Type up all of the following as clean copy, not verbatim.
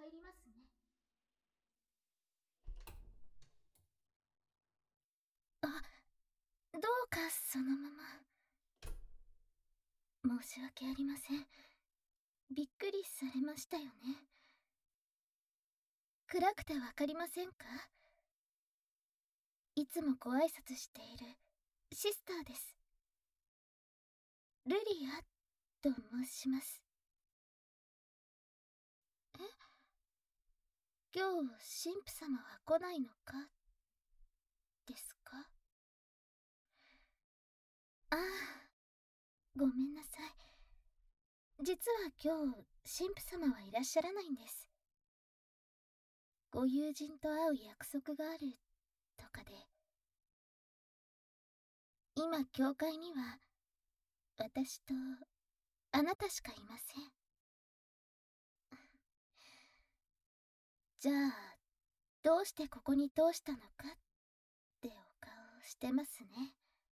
帰りますね。あ、どうかそのまま。申し訳ありません。びっくりされましたよね。暗くてわかりませんか？いつもご挨拶しているシスターです。ルリアと申します。え？今日神父様は来ないのかですか？ああ、ごめんなさい。実は今日神父様はいらっしゃらないんです。ご友人と会う約束があるとかで。今教会には私とあなたしかいません。じゃあどうしてここに通したのかってお顔してますね。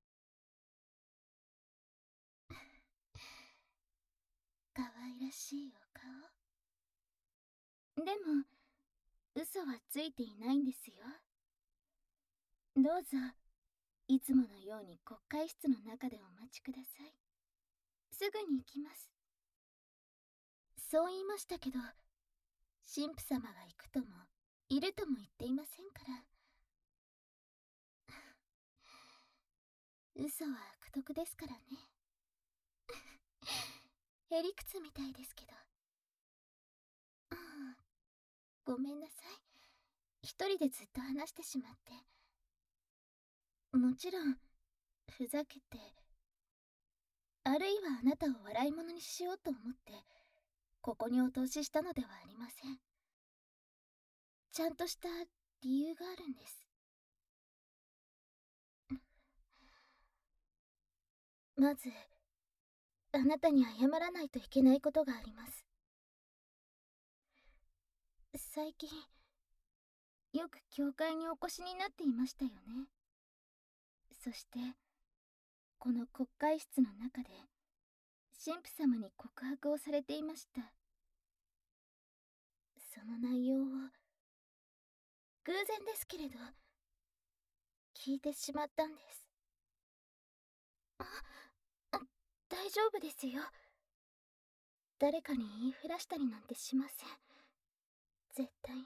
可愛らしいお顔。でも嘘はついていないんですよ。どうぞいつものように国会室の中でお待ちください。すぐに行きます。そう言いましたけど、神父様が行くともいるとも言っていませんから。嘘は悪徳ですからね。へりくつみたいですけど。ごめんなさい。一人でずっと話してしまって。もちろんふざけて、あるいはあなたを笑い物にしようと思ってここにお通ししたのではありません。ちゃんとした理由があるんです。まずあなたに謝らないといけないことがあります。最近よく教会にお越しになっていましたよね。そしてこの国会室の中で神父様に告白をされていました。その内容を偶然ですけれど聞いてしまったんです。大丈夫ですよ。誰かに言いふらしたりなんてしません。絶対に。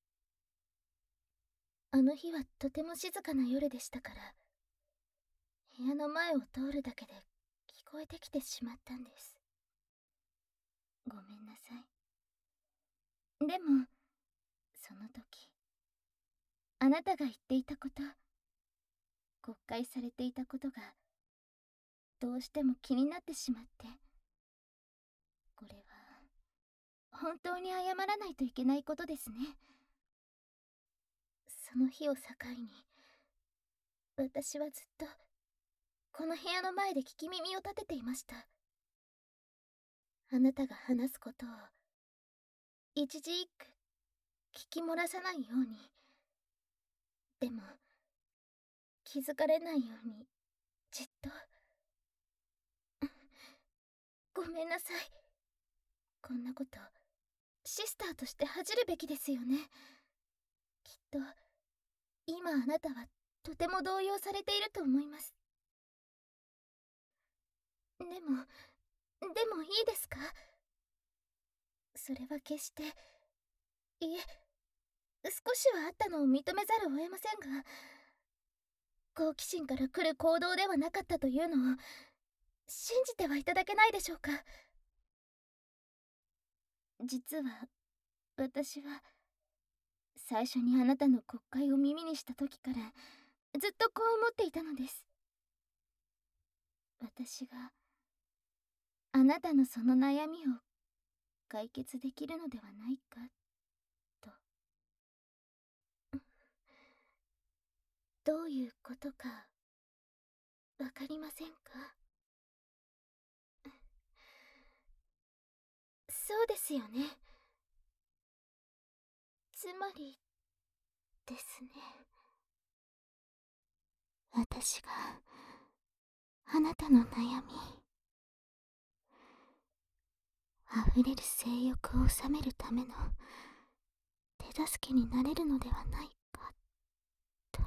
あの日はとても静かな夜でしたから、部屋の前を通るだけで聞こえてきてしまったんです。ごめんなさい。でもその時あなたが言っていたこと、国会されていたことがどうしても気になってしまって、これは本当に謝らないといけないことですね。その日を境に私はずっとこの部屋の前で聞き耳を立てていました。あなたが話すことを一字一句聞き漏らさないように。でも気づかれないようにじっと。ごめんなさい。こんなことシスターとして恥じるべきですよね。きっと今あなたはとても動揺されていると思います。でもいいですか？それは決して、いえ、少しはあったのを認めざるを得ませんが、好奇心から来る行動ではなかったというのを信じてはいただけないでしょうか。実は私は最初にあなたの国会を耳にした時からずっとこう思っていたのです。私があなたのその悩みを解決できるのではないかと。どういうことかわかりませんか？そうですよね。つまりですね、私があなたの悩み、溢れる性欲を収めるための助けになれるのではないかと。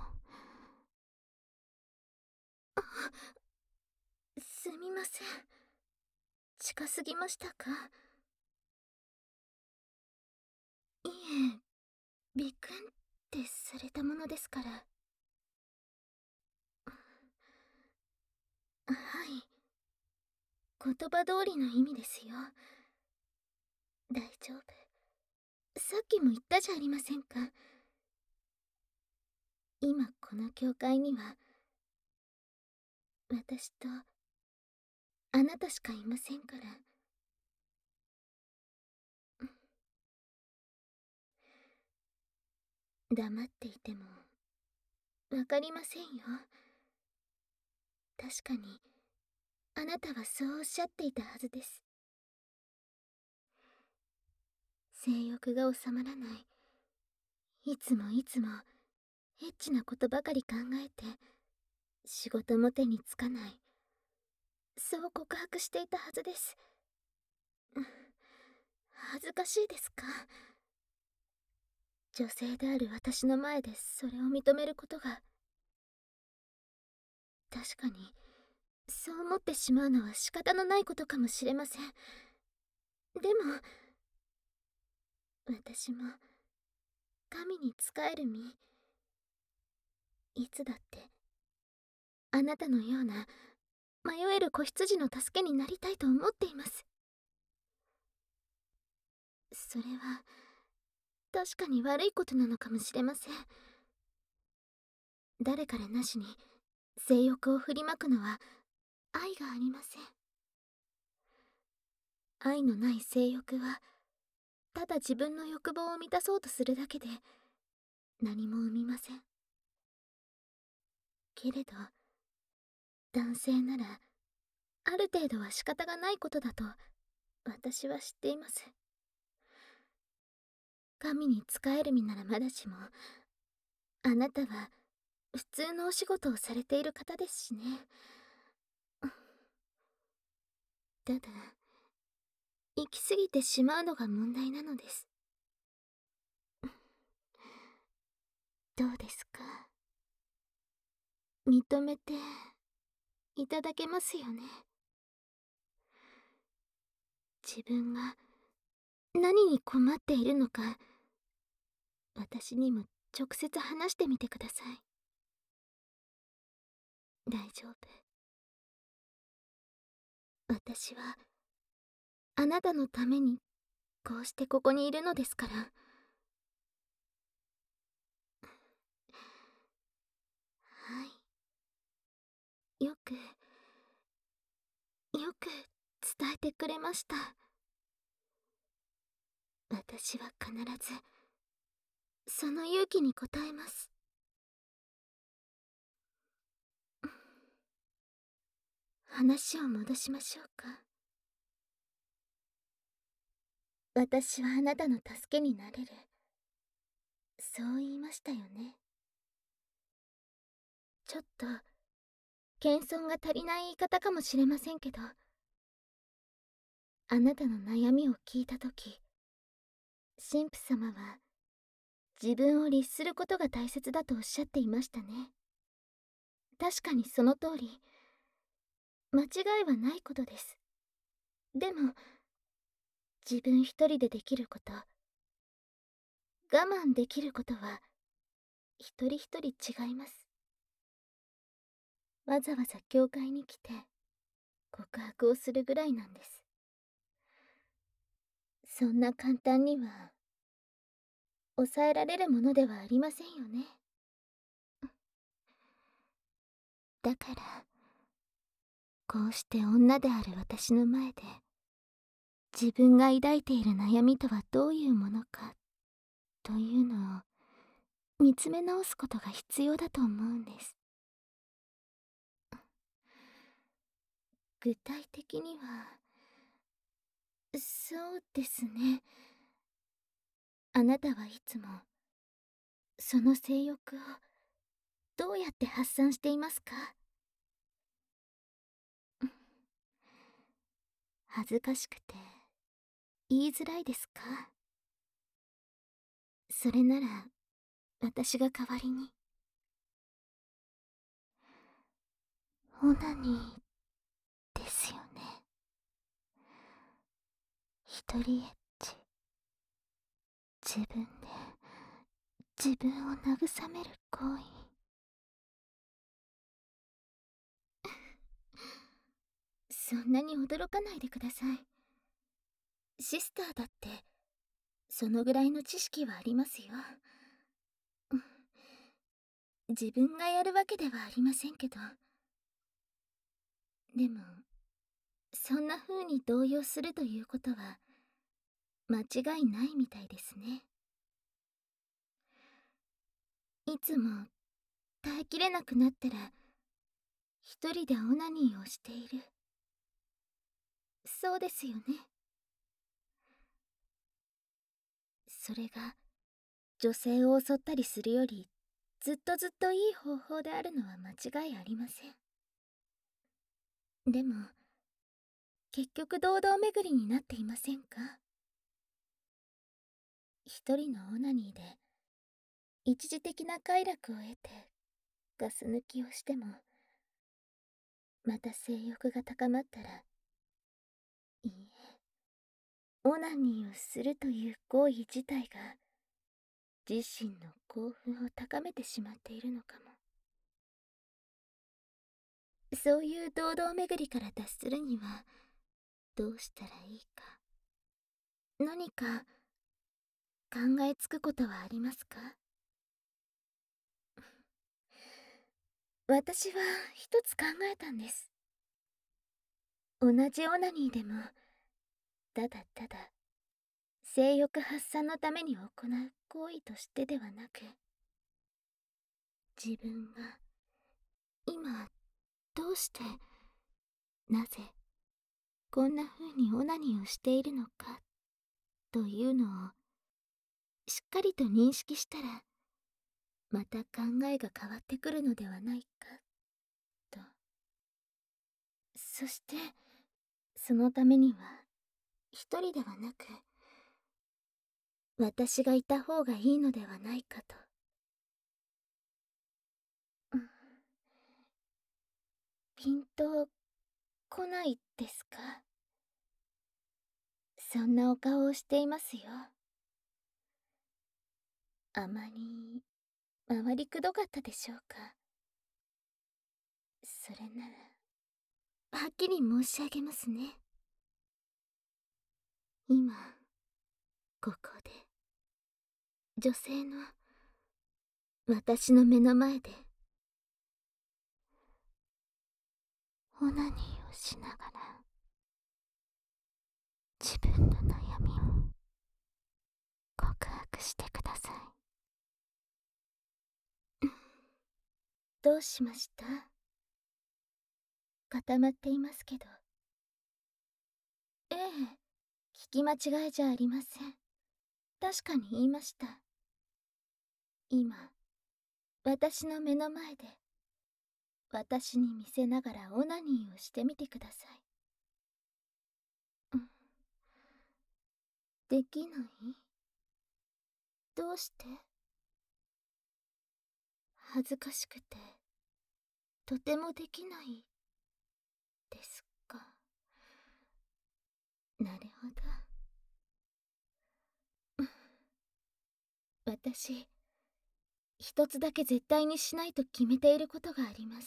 すみません。近すぎましたか？いえ、びっくんってされたものですから。はい。言葉通りの意味ですよ。大丈夫。さっきも言ったじゃありませんか。今この教会には、私とあなたしかいませんから。黙っていてもわかりませんよ。確かにあなたはそうおっしゃっていたはずです。性欲が収まらない。いつもいつもエッチなことばかり考えて、仕事も手につかない。そう告白していたはずです。恥ずかしいですか？女性である私の前でそれを認めることが。確かにそう思ってしまうのは仕方のないことかもしれません。でも私も神に仕える身。いつだってあなたのような迷える子羊の助けになりたいと思っています。それは確かに悪いことなのかもしれません。誰彼なしに性欲を振りまくのは愛がありません。愛のない性欲はただ自分の欲望を満たそうとするだけで何も生みません。けれど男性ならある程度は仕方がないことだと私は知っています。神に仕える身ならまだしも、あなたは普通のお仕事をされている方ですしね。ただ行き過ぎてしまうのが問題なのです。どうですか？認めていただけますよね？自分が何に困っているのか、私にも直接話してみてください。大丈夫。私はあなたのためにこうしてここにいるのですから。はい。よく伝えてくれました。私は必ずその勇気に応えます。話を戻しましょうか。私はあなたの助けになれる。そう言いましたよね。ちょっと謙遜が足りない言い方かもしれませんけど、あなたの悩みを聞いたとき、神父様は自分を律することが大切だとおっしゃっていましたね。確かにその通り、間違いはないことです。でも自分一人でできること、我慢できることは一人一人違います。わざわざ教会に来て告白をするぐらいなんです。そんな簡単には抑えられるものではありませんよね。だからこうして女である私の前で自分が抱いている悩みとはどういうものかというのを見つめ直すことが必要だと思うんです。具体的には、そうですね。あなたはいつもその性欲をどうやって発散していますか？恥ずかしくて言いづらいですか？ それなら私が代わりに。オナニーですよね。一人エッチ。自分で自分を慰める行為。そんなに驚かないでください。シスターだってそのぐらいの知識はありますよ。自分がやるわけではありませんけど。でもそんな風に動揺するということは間違いないみたいですね。いつも耐えきれなくなったら一人でオナニーをしている。そうですよね。それが女性を襲ったりするよりずっとずっといい方法であるのは間違いありません。でも結局堂々巡りになっていませんか？一人のオナニーで一時的な快楽を得てガス抜きをしても、また性欲が高まったら、いいえ、オナニーをするという行為自体が自身の興奮を高めてしまっているのかも。そういう堂々巡りから脱するにはどうしたらいいか、何か考えつくことはありますか？私は一つ考えたんです。同じオナニーでもただただ性欲発散のために行う行為としてではなく、自分が今どうしてなぜこんな風にオナニーをしているのかというのをしっかりと認識したら、また考えが変わってくるのではないかと。そしてそのためには一人ではなく私がいた方がいいのではないかと。うん、ピンとこないですか？そんなお顔をしていますよ。あまり回りくどかったでしょうか？それならはっきり申し上げますね。今ここで女性の私の目の前でオナニーをしながら自分の悩みを告白してください。どうしました？固まっていますけど。ええ、聞き間違いじゃありません。確かに言いました。今私の目の前で私に見せながらオナニーをしてみてください。うん、できない？どうして？恥ずかしくてとてもできないですか？なるほど。私一つだけ絶対にしないと決めていることがあります。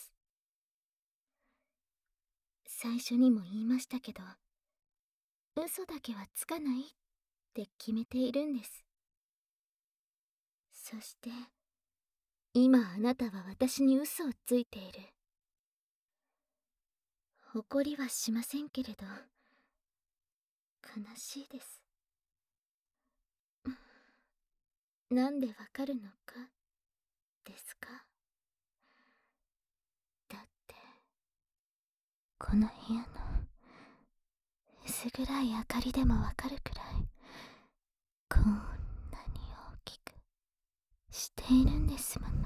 最初にも言いましたけど、嘘だけはつかないって決めているんです。そして今あなたは私に嘘をついている。誇りはしませんけれど悲しいです。なんでわかるのかですか？だってこの部屋の薄暗い明かりでもわかるくらいこんなに大きくしているんですもの。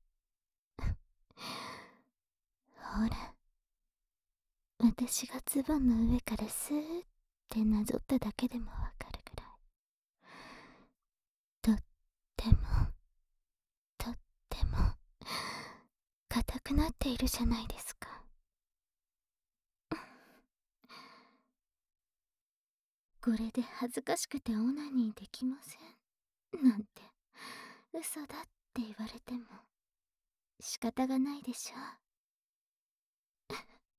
ほら、私がズボンの上からスーってなぞっただけでもわかるくらいとっくなっているじゃないですか。これで恥ずかしくてオナニーできませんなんて嘘だって言われても仕方がないでしょう。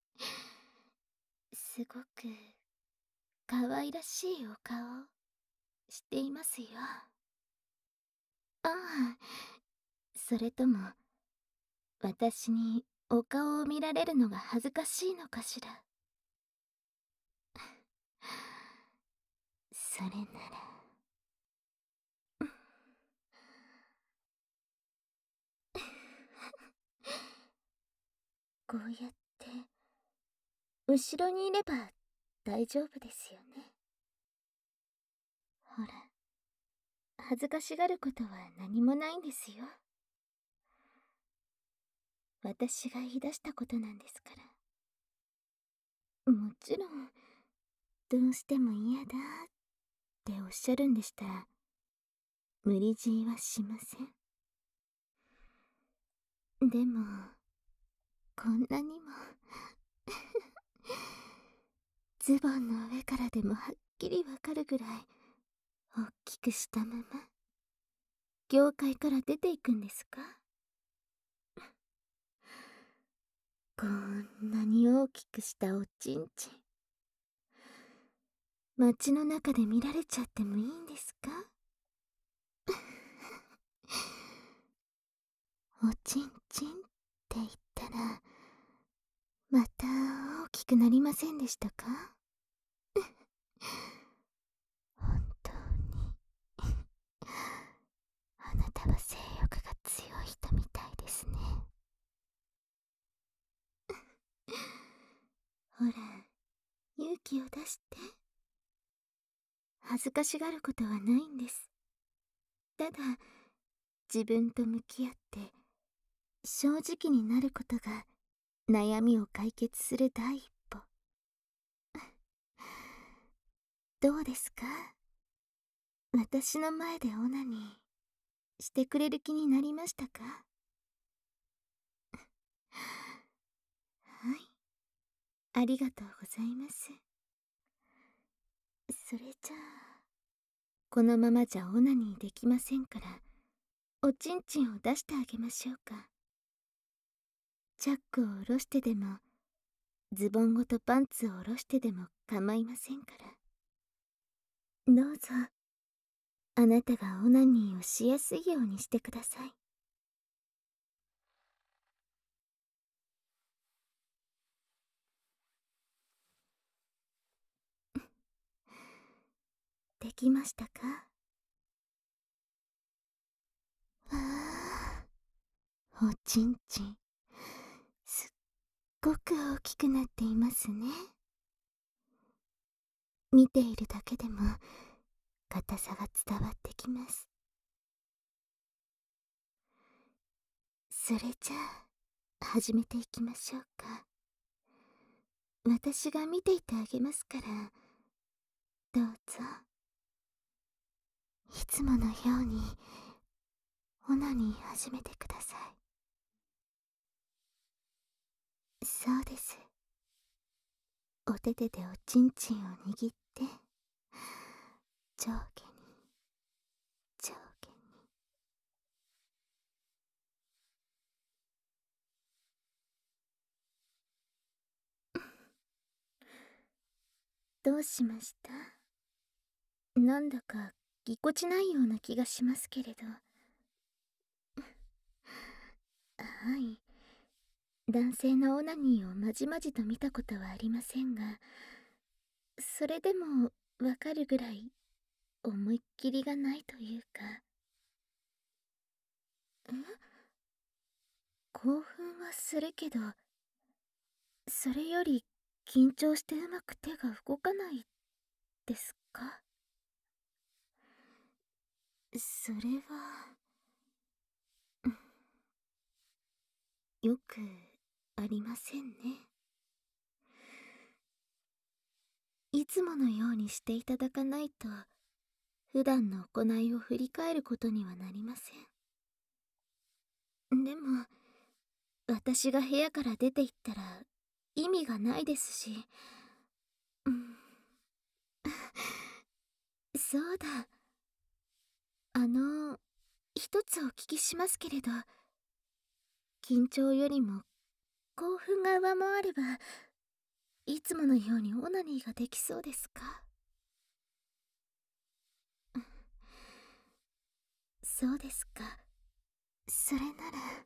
すごく可愛らしいお顔していますよ。ああ、それとも私にお顔を見られるのが恥ずかしいのかしら。それならこうやって後ろにいれば大丈夫ですよね。ほら、恥ずかしがることは何もないんですよ。私が言い出したことなんですから。もちろんどうしても嫌だっておっしゃるんでしたら無理強いはしません。でもこんなにもズボンの上からでもはっきりわかるぐらい大きくしたまま業界から出ていくんですか？こんなに大きくしたおちんちん街の中で見られちゃってもいいんですか？おちんちんって言ったらまた大きくなりませんでしたか？本当にあなたは性欲が強い人みたいですね。ほら、勇気を出して。恥ずかしがることはないんです。ただ自分と向き合って正直になることが悩みを解決する第一歩。どうですか？私の前でオナニーしてくれる気になりましたか？はい、ありがとうございます。それじゃあこのままじゃオナニーできませんからおちんちんを出してあげましょうか。チャックを下ろしてでもズボンごとパンツを下ろしてでも構いませんから。どうぞあなたがオナニーをしやすいようにしてください。できましたか？わあ、おちんちんすっごく大きくなっていますね。見ているだけでも硬さが伝わってきます。それじゃあ始めていきましょうか。私が見ていてあげますからどうぞ。いつものようにオナニー始めてください。そうです。お手手でおちんちんを握って上下に上下に。どうしました？なんだかぎこちないような気がしますけれど。はい、男性のオナニーをまじまじと見たことはありませんがそれでもわかるぐらい思いっきりがないというか。興奮はするけどそれより緊張してうまく手が動かないですか？それはよくありませんね。いつものようにしていただかないと普段の行いを振り返ることにはなりません。でも私が部屋から出て行ったら意味がないですし。うん、そうだ。一つお聞きしますけれど、緊張よりも興奮が上回れば、いつものようにオナニーができそうですか？そうですか。それなら。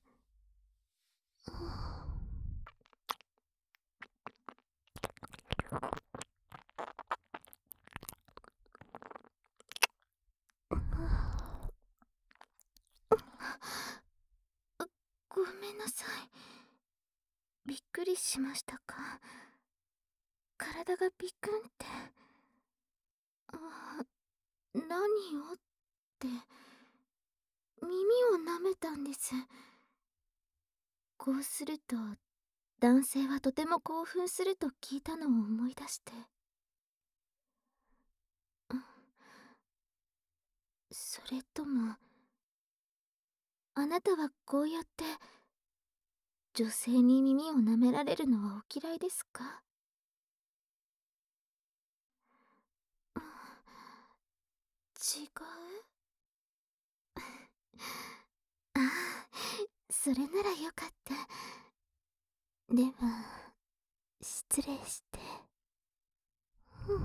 ごめんなさい。びっくりしましたか？体がビクンって。あ、何をって、耳を舐めたんです。こうすると、男性はとても興奮すると聞いたのを思い出して。うん、それとも、あなたはこうやって女性に耳を舐められるのはお嫌いですか？うん、違う。ああ、それならよかった。では、失礼して。うん、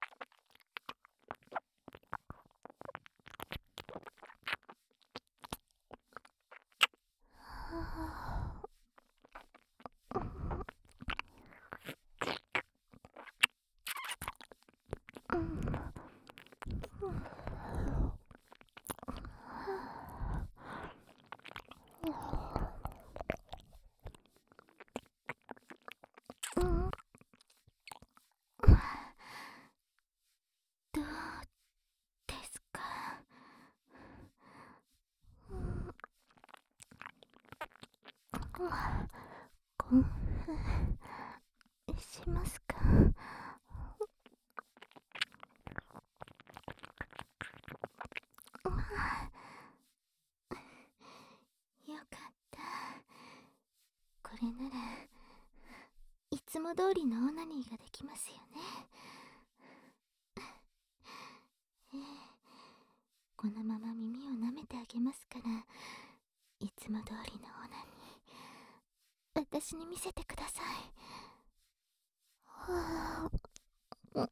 どうですか？興奮しますか？よかった。これならいつも通りのオナニーができますよね。ええ、このまま耳を舐めてあげますから、いつも通りのオナニー私に見せてください。はあ、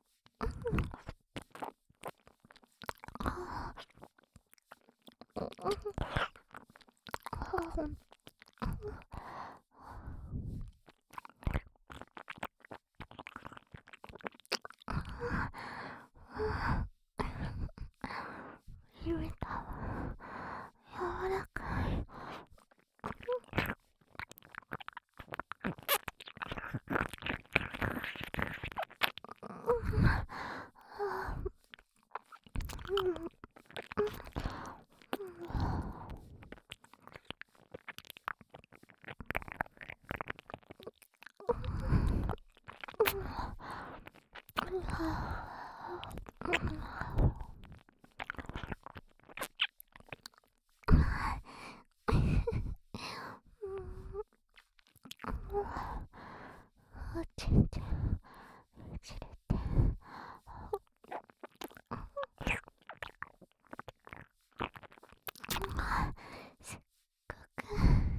揺れた。柔らかい。おちんちゃんちれて、すっごく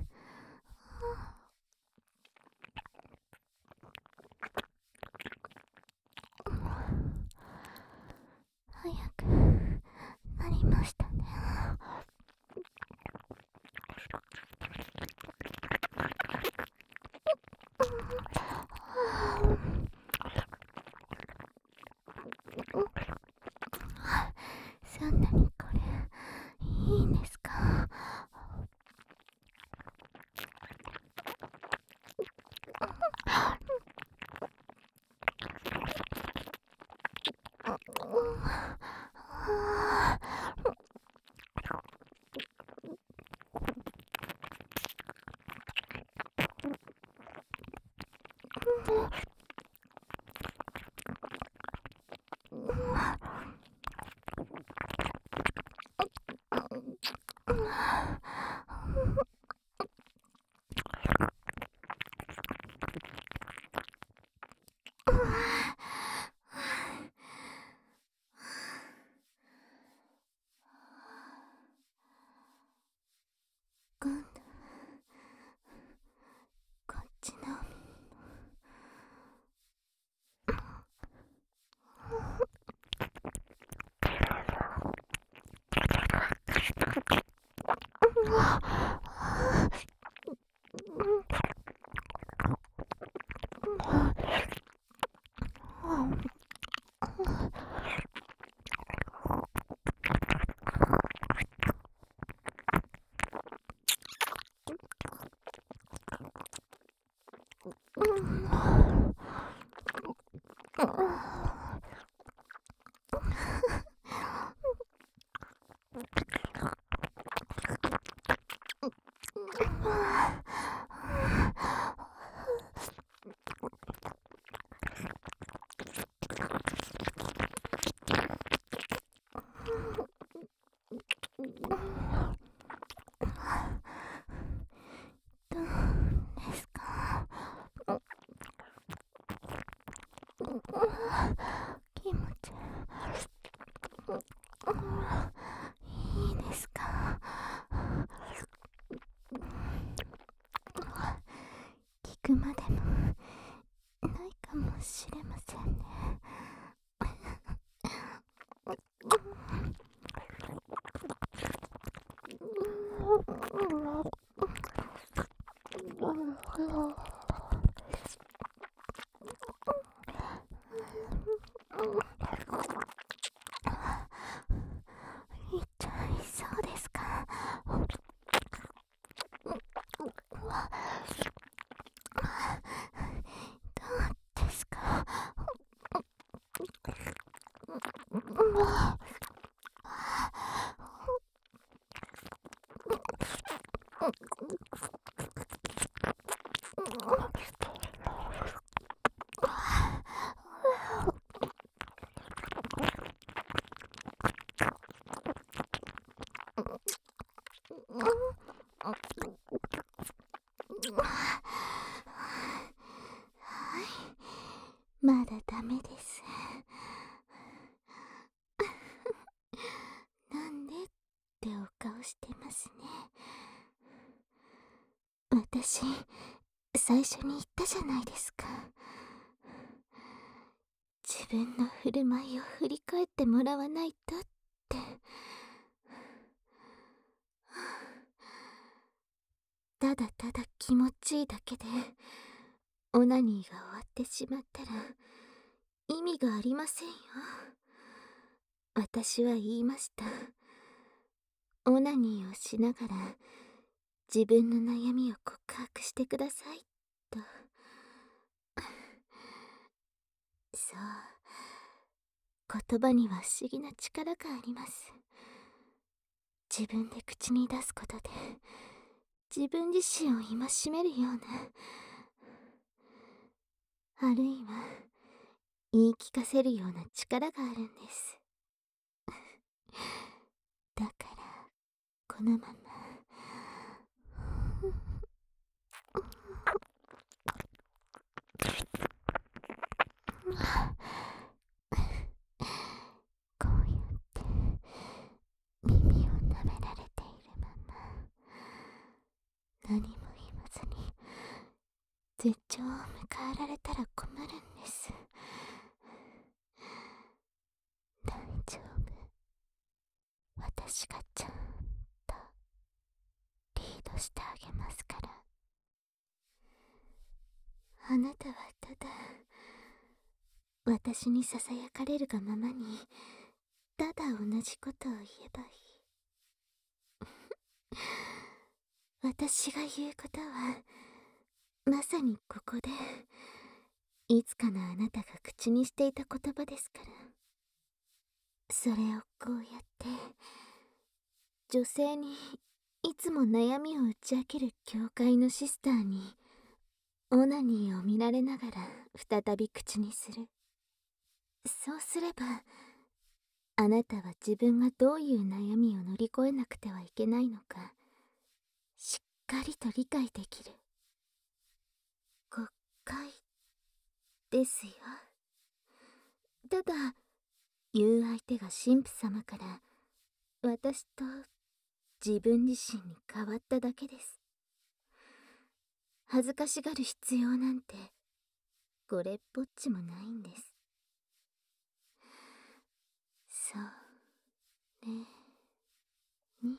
早くなりましたね。そんなにこれいいんですか？ くまでもないかもしれませんね。痛いそうですか。どうですか。まだダメです。なんでってお顔してますね。私、最初に言ったじゃないですか。自分の振る舞いを振り返ってもらわないとって。ただただ気持ちいいだけでオナニーが終わってしまったら意味がありませんよ。私は言いました。オナニーをしながら自分の悩みを告白してくださいと。そう、言葉には不思議な力があります。自分で口に出すことで自分自身を戒めるような、あるいは言い聞かせるような力があるんです。だからこのままこうやって耳を舐められているまま何も言わずに絶頂を迎えられたら困るんです。大丈夫、私がちゃんとリードしてあげますから。あなたはただ私にささやかれるがままにただ同じことを言えばいい。私が言うことはまさにここでいつかのあなたが口にしていた言葉ですから。それをこうやって女性にいつも悩みを打ち明ける教会のシスターにオナニーを見られながら再び口にする。そうすればあなたは自分がどういう悩みを乗り越えなくてはいけないのかしっかりと理解できる。誤解ですよ。ただ言う相手が神父様から私と自分自身に変わっただけです。恥ずかしがる必要なんてこれっぽっちもないんです。そうねに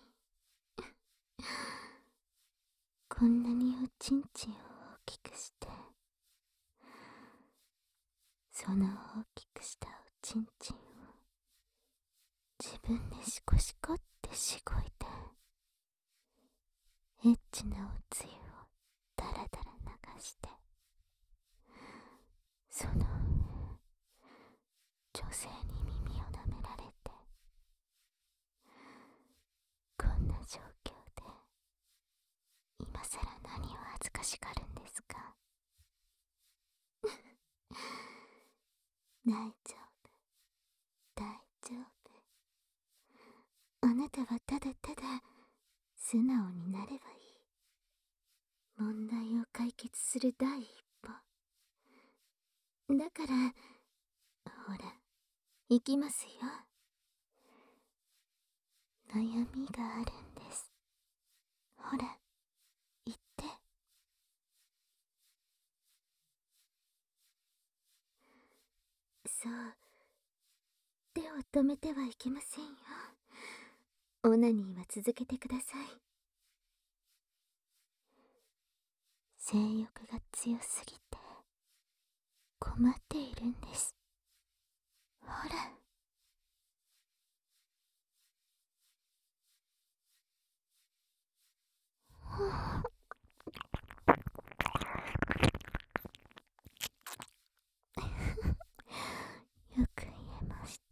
こんなにおちんちんを大きくしてその大きくしたおちんちんを自分でシコシコってしごいてエッチなおつゆをダラダラ流してその上女性に耳を舐められてこんな状況で今さら何を恥ずかしがるんですか。大丈夫、大丈夫。あなたはただただ素直になればいい。問題を解決する第一歩だから。ほら行きますよ。悩みがあるんです。ほら言って。 手を止めてはいけませんよ。オナニーは続けてください。性欲が強すぎて困っているんです。ほら。よく言えました。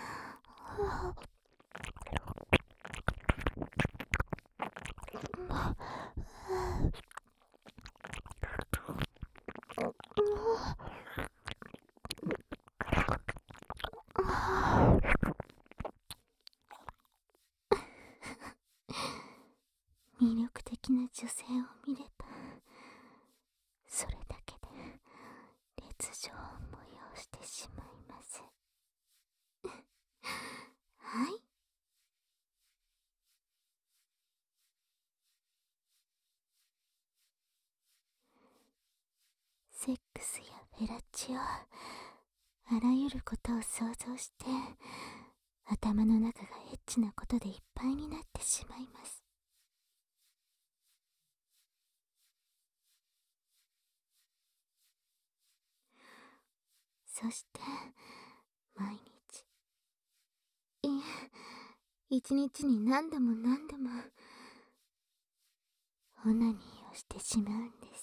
魅力的な女性を見れば、それだけで烈情を催してしまいます。はい。セックスやフェラチオ、あらゆることを想像して、頭の中がエッチなことでいっぱいになってしまいます。そして毎日、いえ、一日に何度も何度もオナニーをしてしまうんです。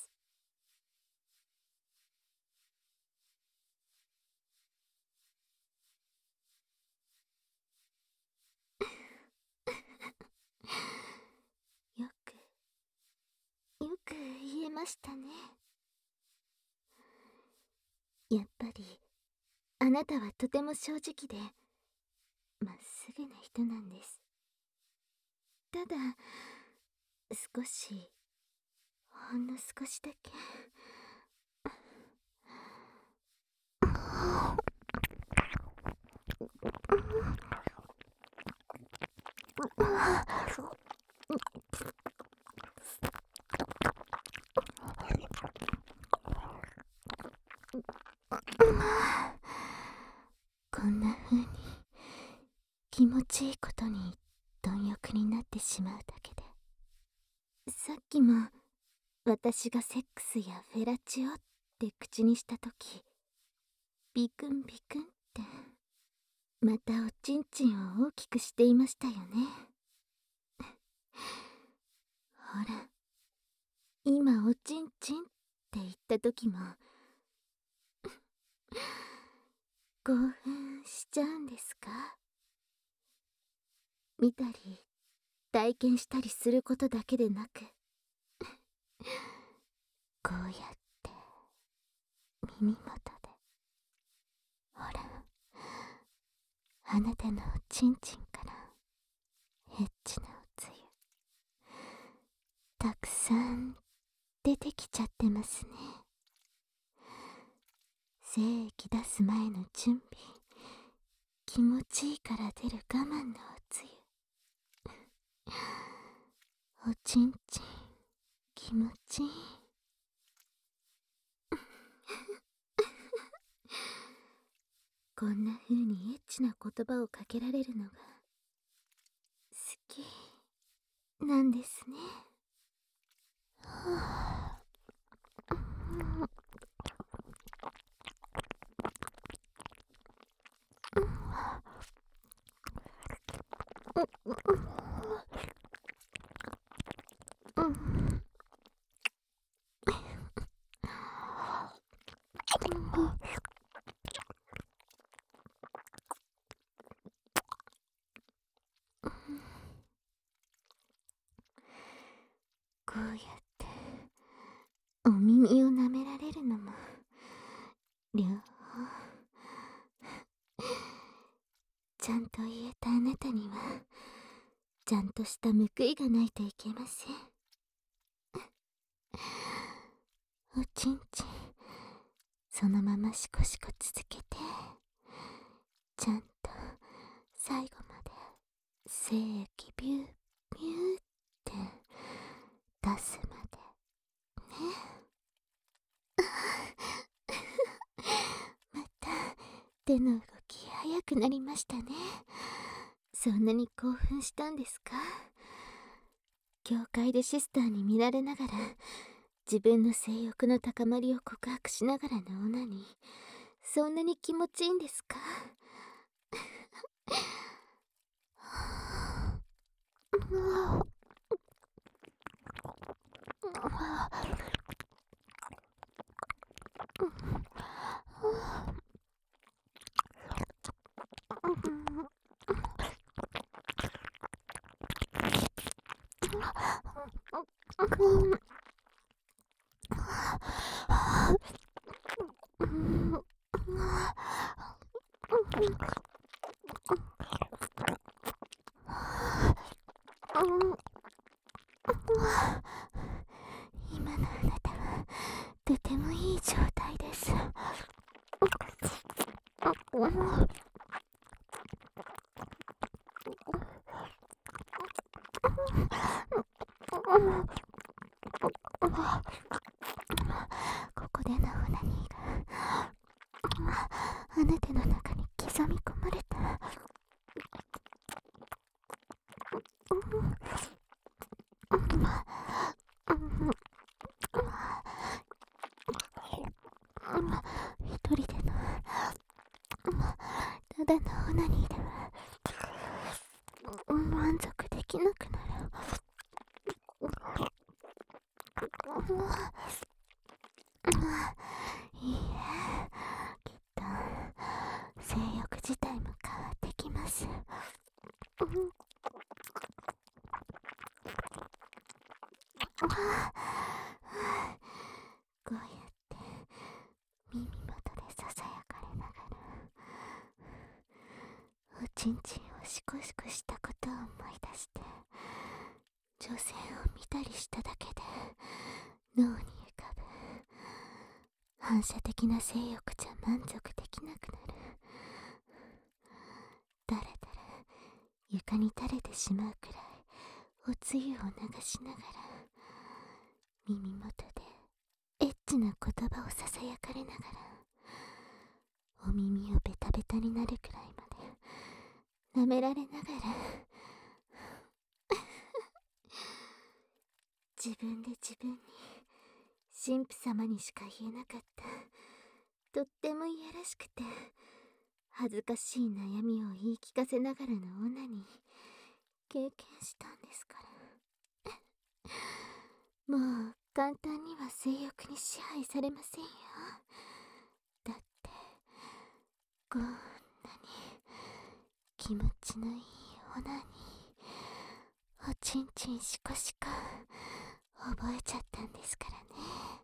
よく言えましたね。やっぱりあなたはとても正直でまっすぐな人なんです。ただ少し、ほんの少しだけこんな風に気持ちいいことに貪欲になってしまうだけで、さっきも私がセックスやフェラチオって口にしたとき、ビクンビクンってまたおちんちんを大きくしていましたよね。ほら、今おちんちんって言ったときも興奮しちゃうんですか？見たり体験したりすることだけでなく、こうやって耳元で、ほら、あなたのおちんちんからエッチなおつゆたくさん出てきちゃってますね。精液出す前の準備、気持ちいいから出る我慢のおつゆ、おちんちん気持ちいい。こんな風にエッチな言葉をかけられるのが好きなんですね。はこうやってお耳を舐められるのも両方ちゃんと言えたあなたにはちゃんとした報いがないといけません。おちんちんそのままシコシコ続けて、ちゃんと最後まで精液ビュービューって出すまでね。また早くなりましたね。そんなに興奮したんですか？教会でシスターに見られながら自分の性欲の高まりを告白しながらのオナニー、そんなに気持ちいいんですか？今のあなたはとてもいい状態です。ここでのオナニーがあなたの中に刻み込まれた。一人でのただのオナニーでは満足できなくなる。いいえ、きっと性欲自体も変わってきます。こうやって耳元でささやかれながらおちんちんをシコシコしたことを思い出して、女性を見たりしただけで脳に浮かぶ反射的な性欲じゃ満足できなくなる。だらだら床に垂れてしまうくらいおつゆを流しながら耳元でエッチな言葉をささやかれながらお耳をベタベタになるくらいまで舐められながら自分で自分に、神父様にしか言えなかったとってもいやらしくて恥ずかしい悩みを言い聞かせながらのオナに経験したんですから。もう簡単には性欲に支配されませんよ。だってこんなに気持ちのいいオナにおちんちんシコシコ覚えちゃったんですからね。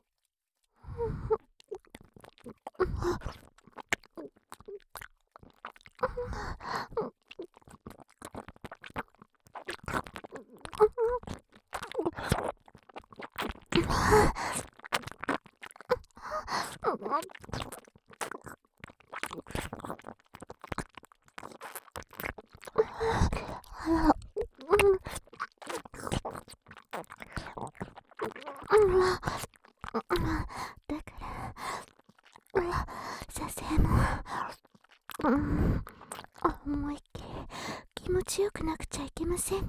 だから射精も思いっきり気持ちよくなくちゃいけませんね。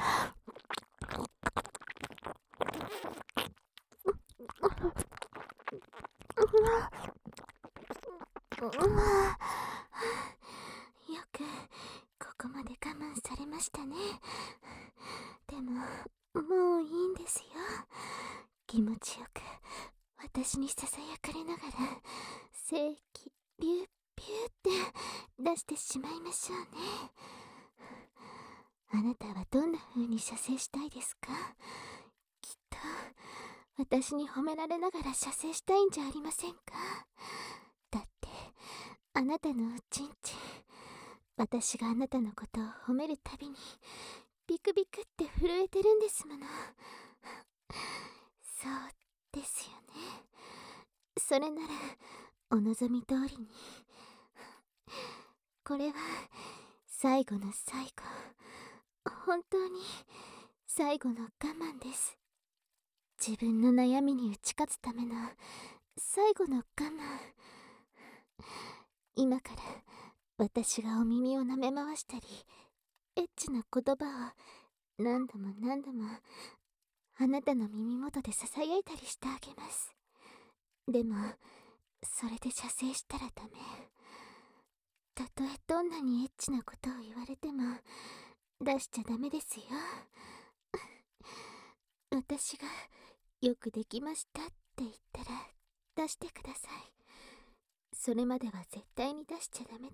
よくここまで我慢されましたね。でももういいんですよ。気持ちよく私にささやかれながら精液ビュービューって出してしまいましょうね。あなたはどんな風に射精したいですか？きっと私に褒められながら射精したいんじゃありませんか？だってあなたのおちんちん、私があなたのことを褒めるたびにビクビクって震えてるんですもの。そうですよね。それならお望み通りに。これは最後の最後、本当に最後の我慢です。自分の悩みに打ち勝つための最後の我慢。今から私がお耳を舐め回したり、エッチな言葉を何度も何度もあなたの耳元で囁いたりしてあげます。でも、それで射精したらダメ。たとえどんなにエッチなことを言われても、出しちゃダメですよ。私が、よくできましたって言ったら、出してください。それまでは絶対に出しちゃダメです。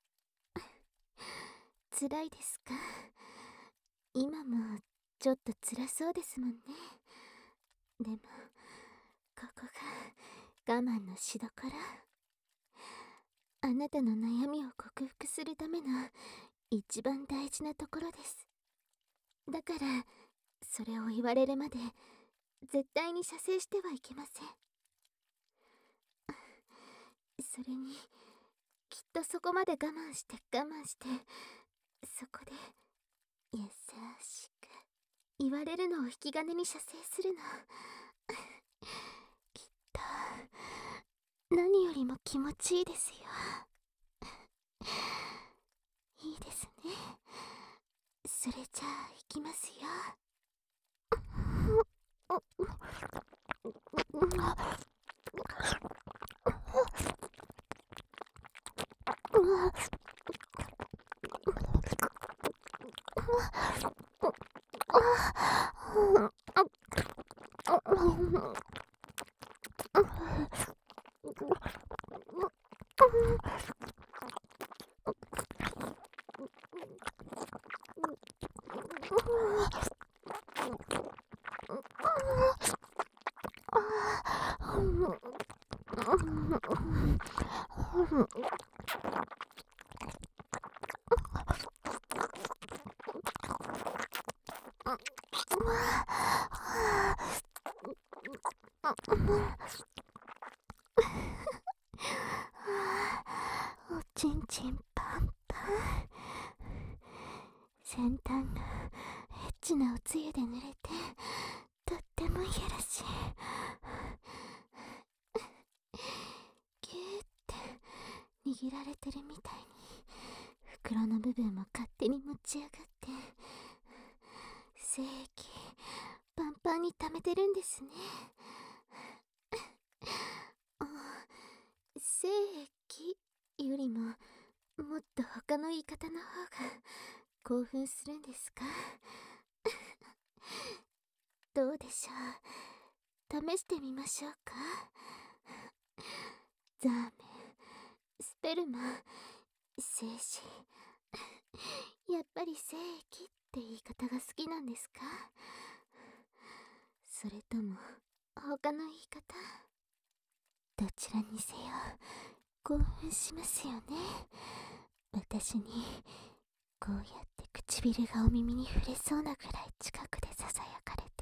辛いですか？今も、ちょっと辛そうですもんね。でも、ここが、我慢のしどころ。あなたの悩みを克服するための、一番大事なところです。だから、それを言われるまで、絶対に射精してはいけません。それに、きっとそこまで我慢して我慢して、そこで、優しく、言われるのを引き金に射精するの。きっと、何よりも気持ちいいですよ。いいですね。それじゃあ、行きますよ。おちんちんパンパン。先端がエッチなおつゆで濡れて、とってもいやらしい。ギューって握られてるみたいに、袋の部分も勝手に持ち上がって、精液パンパンに溜めてるんですね。精液よりも、もっと他の言い方の方が興奮するんですか？どうでしょう。試してみましょうか。ザーメン、スペルマ、精子。やっぱり精液って言い方が好きなんですか？それとも他の言い方？どちらにせよ興奮しますよね。私にこうやって唇がお耳に触れそうなくらい近くでささやかれて。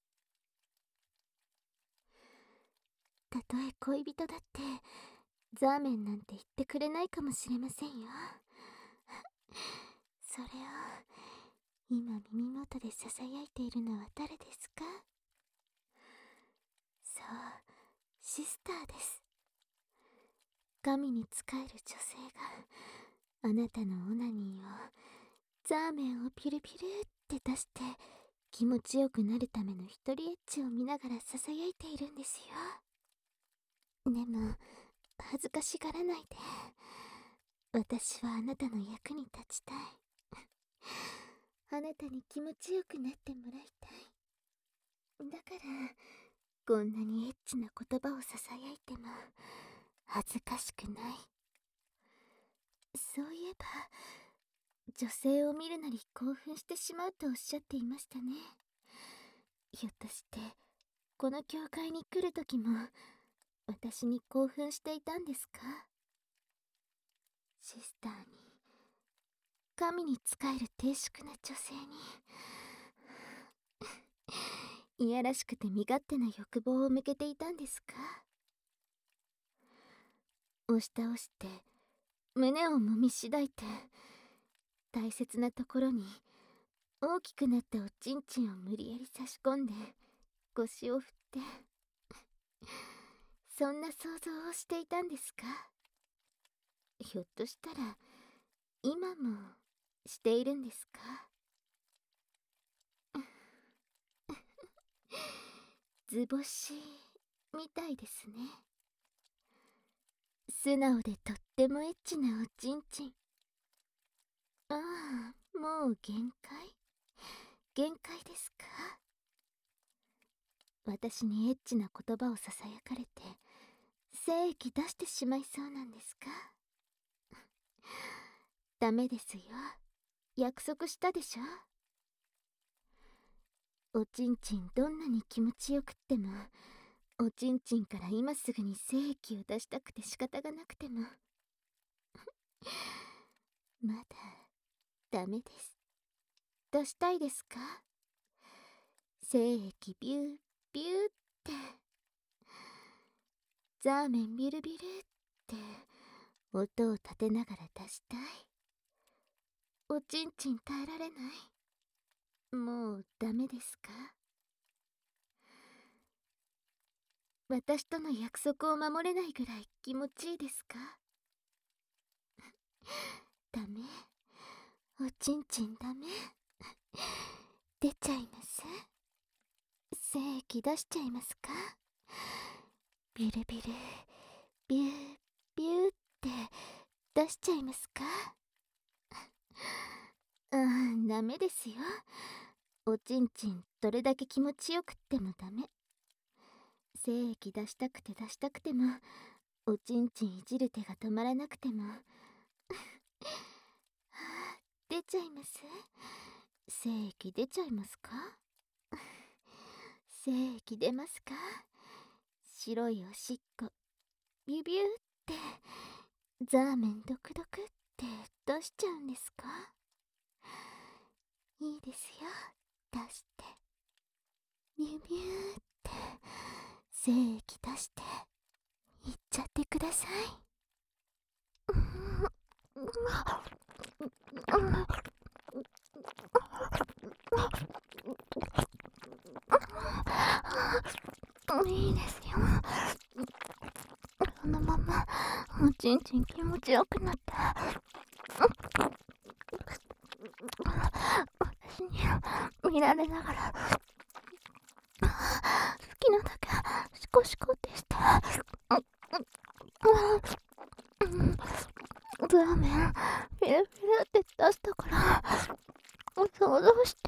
たとえ恋人だってザーメンなんて言ってくれないかもしれませんよ。それを今耳元でささやいているのは誰ですか？そう、シスターです。神に仕える女性があなたのオナニーを、ザーメンをピュルピュルって出して気持ちよくなるための一人エッチを見ながらささやいているんですよ。でも恥ずかしがらないで。私はあなたの役に立ちたい。あなたに気持ちよくなってもらいたい。だからこんなにエッチな言葉をささやいても恥ずかしくない。そういえば女性を見るなり興奮してしまうとおっしゃっていましたね。ひょっとしてこの教会に来る時も私に興奮していたんですか？シスターに、神に仕える低粛な女性にいやらしくて身勝手な欲望を向けていたんですか？押し倒して胸をもみしだいて、大切なところに大きくなったおちんちんを無理やり差し込んで腰を振って、そんな想像をしていたんですか？ ひょっとしたら今もしているんですか？図星みたいですね。素直でとってもエッチなおちんちん。ああ、もう限界ですか？私にエッチな言葉をささやかれて精液出してしまいそうなんですか？ダメですよ。約束したでしょ。おちんちんどんなに気持ちよくっても、おちんちんから今すぐに精液を出したくて仕方がなくてもまだダメです。出したいですか？精液ビュービューってザーメンビルビルって音を立てながら出したい。おちんちん耐えられない？もうダメですか？私との約束を守れないぐらい気持ちいいですか？ダメ。おちんちんダメ。出ちゃいます？精液出しちゃいますか？ビルビルビュービューって出しちゃいますか？ダメですよ。おちんちんどれだけ気持ちよくってもダメ。精液出したくて出したくても、おちんちんいじる手が止まらなくても出ちゃいます？精液出ちゃいますか？精液出ますか？白いおしっこビュビューってザーメンドクドクって出しちゃうんですか？いいですよ、出して。ビュビューって精液出していっちゃってください。いいですよ。このままおちんちん気持ちよくなって私に見られながら好きなだけシコシコってしてラーメンピルピルって出したから想像して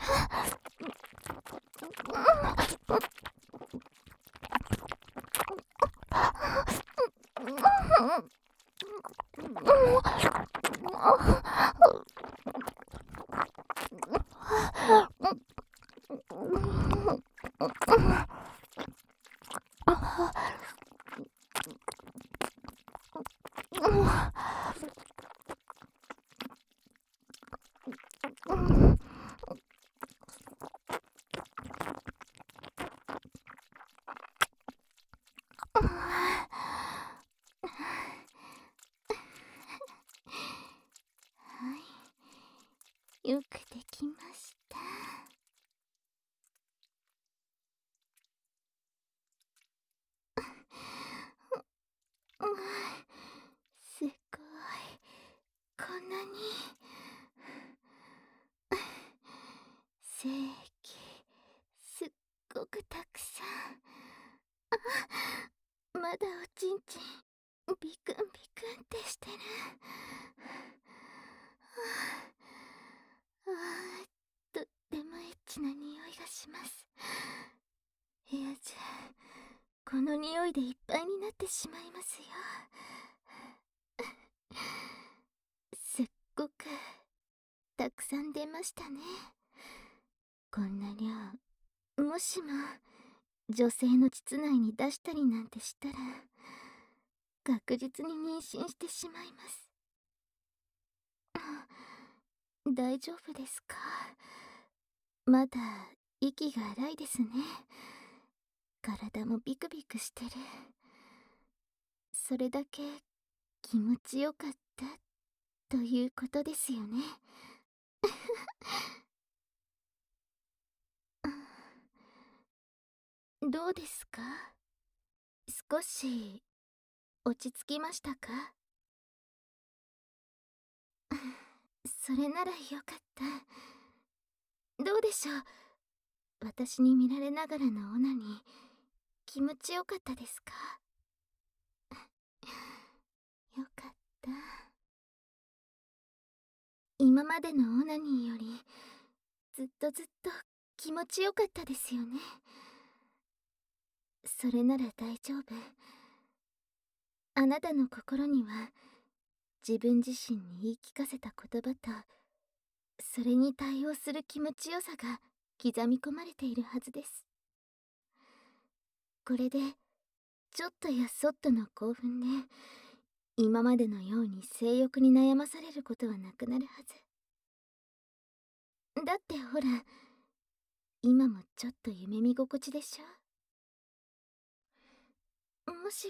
よくできました。すごい、こんなに精液すっごくたくさん。まだおちんちんビクンビクンってしてる。とってもエッチな匂いがします。部屋中この匂いでいっぱいになってしまいますよ。すっごくたくさん出ましたね。こんな量、もしも女性の膣内に出したりなんてしたら確実に妊娠してしまいます。大丈夫ですか？まだ息が荒いですね。体もビクビクしてる。それだけ気持ちよかったということですよね。どうですか？少し落ち着きましたか？ それならよかった。どうでしょう、私に見られながらのオナニー、気持ちよかったですか？よかった。今までのオナニーよりずっとずっと気持ちよかったですよね。それなら大丈夫。あなたの心には自分自身に言い聞かせた言葉と、それに対応する気持ちよさが刻み込まれているはずです。これでちょっとやそっとの興奮で今までのように性欲に悩まされることはなくなるはず。だってほら、今もちょっと夢見心地でしょ。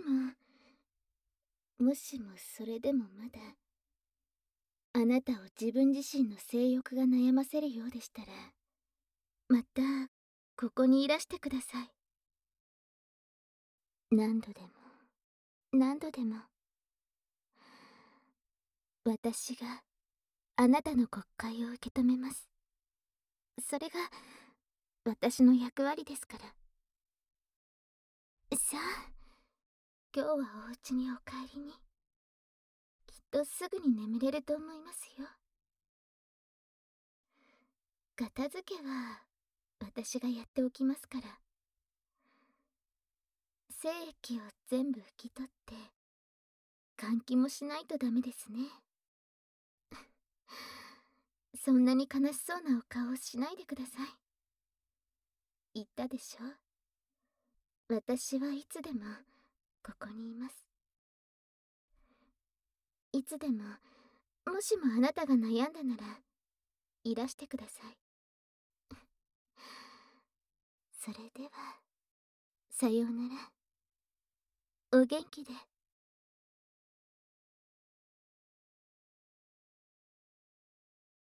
もしもそれでもまだあなたを自分自身の性欲が悩ませるようでしたら、またここにいらしてください。何度でも何度でも。私があなたの国会を受け止めます。それが私の役割ですから。さあ、今日はお家にお帰りに。きっとすぐに眠れると思いますよ。片付けは私がやっておきますから。精液を全部拭き取って換気もしないとダメですね。そんなに悲しそうなお顔をしないでください。言ったでしょ、私はいつでもここにいます。いつでも、もしもあなたが悩んだならいらしてください。それではさようなら。お元気で。